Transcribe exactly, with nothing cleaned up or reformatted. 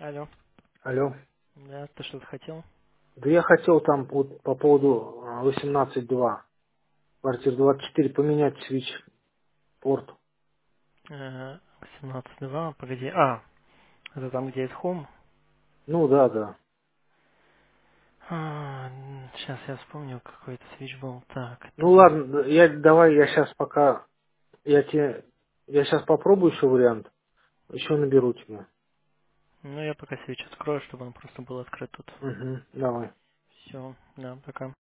Алло. Алло. Да, ты что-то хотел? Да я хотел там вот по поводу а, восемнадцать два, квартира двадцать четыре поменять свич порт. Ага, восемнадцать два, погоди. А, это там, где есть Home? Ну да, да. А, сейчас я вспомню, какой-то свич был. Так, Ну это... ладно, да, я давай я сейчас пока я тебе я сейчас попробую еще вариант, еще наберу тебя. Ну, я пока свич открою, чтобы он просто был открыт тут. Угу, давай. Все, да, пока.